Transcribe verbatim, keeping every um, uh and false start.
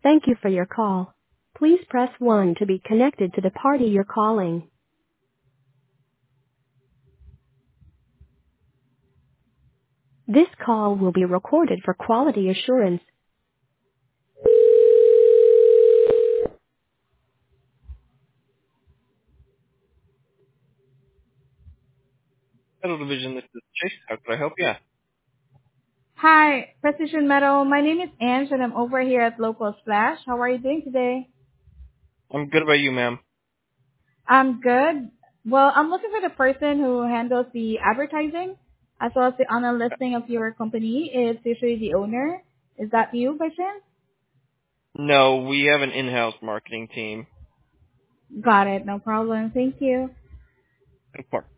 Thank you for your call. Please press one to be connected to the party you're calling. This call will be recorded for quality assurance. Federal Division, this is Chase. How can I help you? Hi, Precision Metal. My name is Ange, and I'm over here at Local Splash. How are you doing today? I'm good about you, ma'am. I'm good. Well, I'm looking for the person who handles the advertising as well as the online listing of your company. It's usually the owner. Is that you by chance? No, we have an in-house marketing team. Got it. No problem. Thank you. Of course.